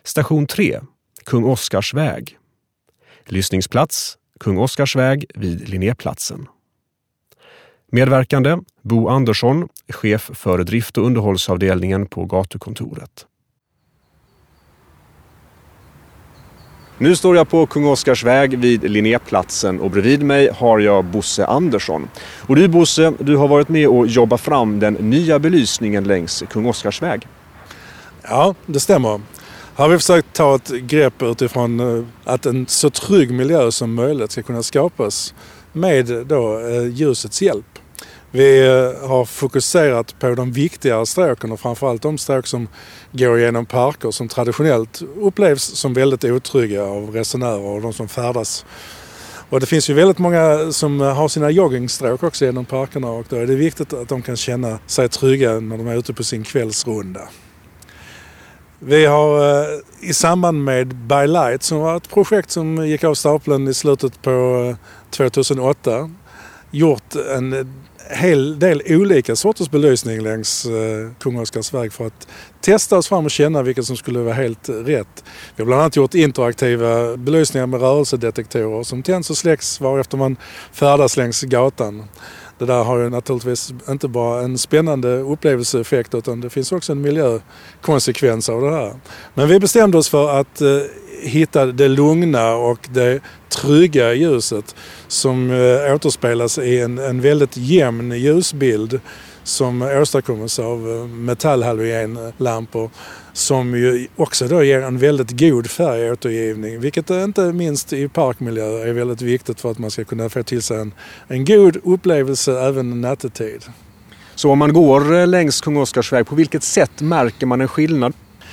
Station 3, Kung Oscars väg. Lyssningsplats, Kung Oscars väg vid Linnéplatsen. Medverkande, Bo Andersson, chef för drift- och underhållsavdelningen på gatukontoret. Nu står jag på Kung Oscars väg vid Linnéplatsen och bredvid mig har jag Bosse Andersson. Och du Bosse, du har varit med och jobbat fram den nya belysningen längs Kung Oscars väg. Ja, det stämmer. Här har vi försökt ta ett grepp utifrån att en så trygg miljö som möjligt ska kunna skapas med då ljusets hjälp. Vi har fokuserat på de viktigare stråken och framförallt de stråk som går genom parker som traditionellt upplevs som väldigt otrygga av resenärer och de som färdas. Och det finns ju väldigt många som har sina joggingstråk också genom parkerna och då är det viktigt att de kan känna sig trygga när de är ute på sin kvällsrunda. Vi har i samband med By Light som var ett projekt som gick av stapeln i slutet på 2008 gjort en hel del olika sorters belysning längs Kung Oscars väg för att testa oss fram och känna vilket som skulle vara helt rätt. Vi har bland annat gjort interaktiva belysningar med rörelsedetektorer som tänds och släcks varefter man färdas längs gatan. Det där har ju naturligtvis inte bara en spännande upplevelseeffekt utan det finns också en miljökonsekvens av det här. Men vi bestämde oss för att hitta det lugna och det trygga ljuset som återspelas i en väldigt jämn ljusbild som åstadkommes av metallhalogenlampor som ju också då ger en väldigt god färgåtergivning, vilket inte minst i parkmiljö är väldigt viktigt för att man ska kunna få till sig en god upplevelse även nattetid. Så om man går längs Kung Oscars väg, på vilket sätt märker man en skillnad?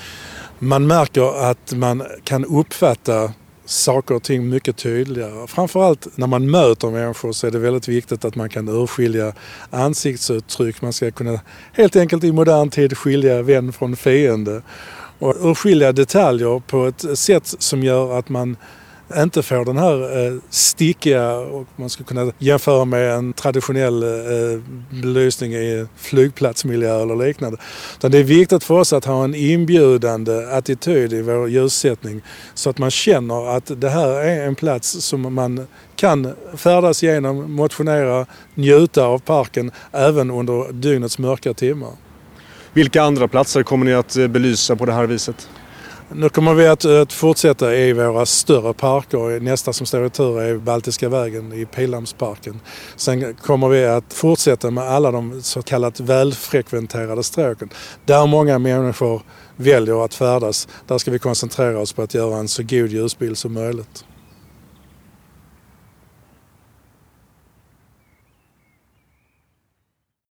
Man märker att man kan uppfatta saker och ting mycket tydligare. Framförallt när man möter människor så är det väldigt viktigt att man kan urskilja ansiktsuttryck. Man ska kunna helt enkelt i modern tid skilja vän från fiende och urskilja detaljer på ett sätt som gör att man inte får den här stickiga och man ska kunna jämföra med en traditionell belysning i flygplatsmiljö eller liknande. Utan det är viktigt för oss att ha en inbjudande attityd i vår ljussättning så att man känner att det här är en plats som man kan färdas igenom, motionera, njuta av parken även under dygnets mörka timmar. Vilka andra platser kommer ni att belysa på det här viset? Nu kommer vi att fortsätta i våra större parker. Nästa som står i tur är Baltiska vägen i Pildammsparken. Sen kommer vi att fortsätta med alla de så kallat välfrekventerade stråken. Där många människor väljer att färdas. Där ska vi koncentrera oss på att göra en så god ljusbild som möjligt.